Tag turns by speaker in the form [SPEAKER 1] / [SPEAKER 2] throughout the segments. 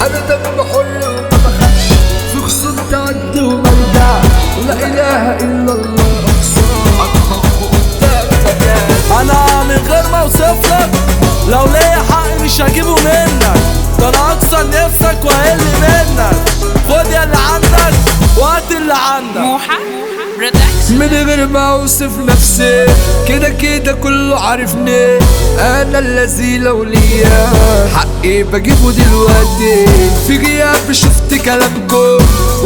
[SPEAKER 1] انا دم حر وما بخافش في خصوم تعدي ومرجع لا اله الا الله اقصى اتخف قدام مجال.
[SPEAKER 2] انا من غير ما اوصفلك لو ليا حق مش هجيبه منك، ده انا اكسر نفسك واقل منك. خد يا اللي عندك وقت اللي عندك.
[SPEAKER 3] موحى برودكشن.
[SPEAKER 1] من غير ما اوصف نفسي كده كده كله عارفني، انا الذي لو ليا حقي بجيبه دلوقتي. في غياب شفت كلامكم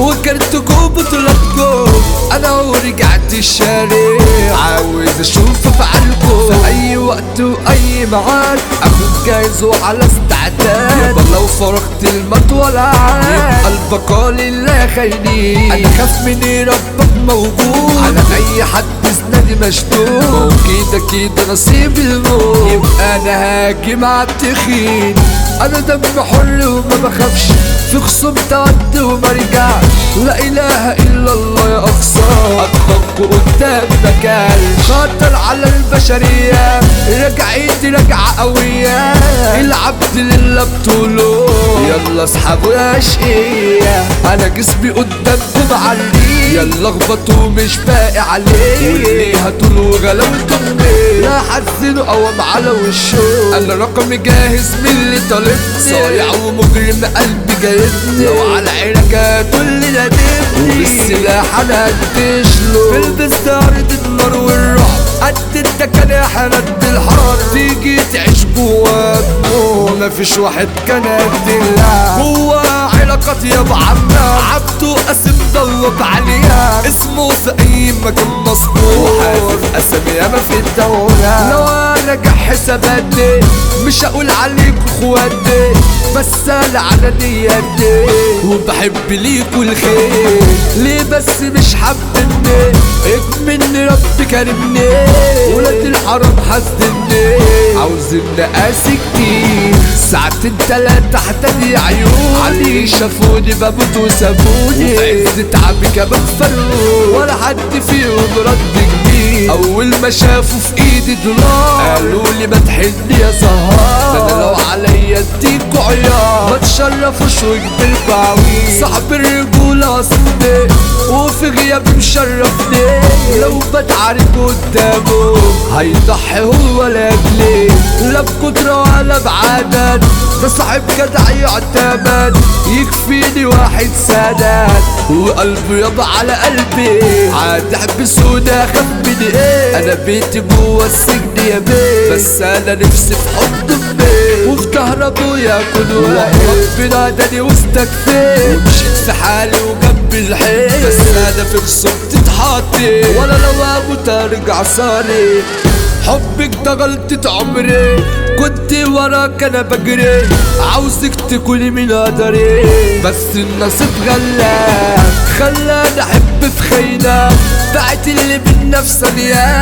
[SPEAKER 1] وكرتكم بطولاتكم، انا ورجعت الشارع عاوز اشوف افعالكم في اي وقت واي ميعاد، اكون جاهز وعلى استعداد. يابا لو فرقت المطولة يبقى البقاء لله خيري، انا خاف من ربك موجود على اي حد سنادي مشدود، كده كده نصيب الموت يبقى انا هاجم عالتخين. انا دم حر وما بخافش في خصوم تعدي ومرجعش لا اله الا الله يا اقصى اتخف قدام مكان. خطر على البشرية رجعتي رجعة قوية، العبد لله بطوله يلا اسحبوا يا اشقية. انا جسمي قدامكم عليه يلا اخبطوا مش باقي عليه، واللي هاتوا وغلاوتهم لا حزنوا قوام على وشه. انا رقمي جاهز من اللي طالبني، صايع ومجرم قلبي جايبني، لو على عينك هاتوا اللي نادبني، وبالسلاح انا هدشله. البس عرض النار والرعب قد التكن يا حند الحار، تيجي تعيش جواك مفيش واحد كان قد اللعب. هو علاقات يا بعمنا عبده قاسم ضلت عليها، اسمه في اي مكان مصنوع وحاسب اسامي ياما في الدولة. لو راجع حساباتي مش هقول عليك اخواتي، بس انا على نياتي وبحب ليكوا الخير. ليه بس مش حابني اكملني رب كرمني، ولاد الحرام حزني عاوزين نقاسي كتير. ساعتين تلاتة احتدي عيون علي شافوني بموت وسابوني، وفي عز تعبي كمان فرقوا ولا حد فيهم رد جديد. اول ما شافوا في ايدي دولار قالوا لي ما تحلني يا سهار، ده انا لو عليا اديكوا عيار ما تشرفوش وجبلكوا عويل. صاحب الرجولة اصلي وفي غيابي مشرفني، لو بتعارك قدامه هيضحي هو لاجلي، لا بقدرة ولا بعدد، ده صاحب جدع يعتمد يكفيني واحد سادات، وقلبه يابا على قلبي عاد احبسوني اخاف من ايه. انا بيتي جوا السجن يا بيه، بس انا نفسي في حضن امي وفي ظهر ابويا اكون واقف. ربنا اداني واستكفيت ومشيت في حالي وجنب الحيط، بس انا في خصومتي اتحطيت ولا لو اموت ارجع صاري. حبك ده غلطة عمري كنت وراك انا بجري، عاوزك تكوني من قدري، بس النصيب غلاب خلاني احب في خينا. بعت اللي بالنفس ثانية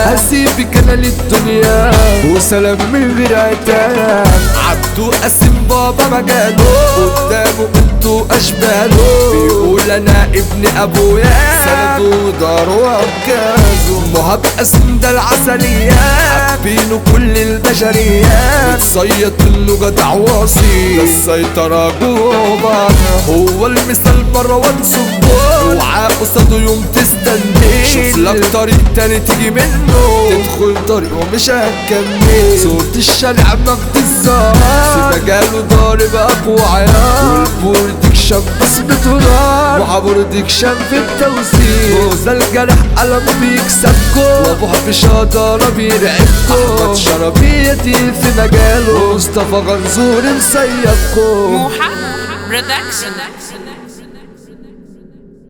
[SPEAKER 1] هسيبك انا للدنيا وسلام من غير عتاب. عبده قاسم بابا مجاله قدامه انتوا اشباله، بيقول انا ابن ابويا سنده وداره وعكازه. مهاب قاسم ده العسلية حابينه كل البشريات، بتصيط انه جدع واصي السيطرة جوه بعض. هو المثال مروان صبور اوعى قصاده يوم تستني، شوف لك طريق تاني تيجي منه تدخل طريقه مش هتكمل. صوت الشارع مجد الزهر في مجاله ضارب اقوى عيار، والبوردكشن بصمته نار وعبوردكشن في التوزيع. موزة الجرح قلم بيكسبكو وابو حبش قدارة بيرعبكو، احمد شربيتي في مجاله مصطفى غنزور مسيبكو.
[SPEAKER 3] موحى برودكشن.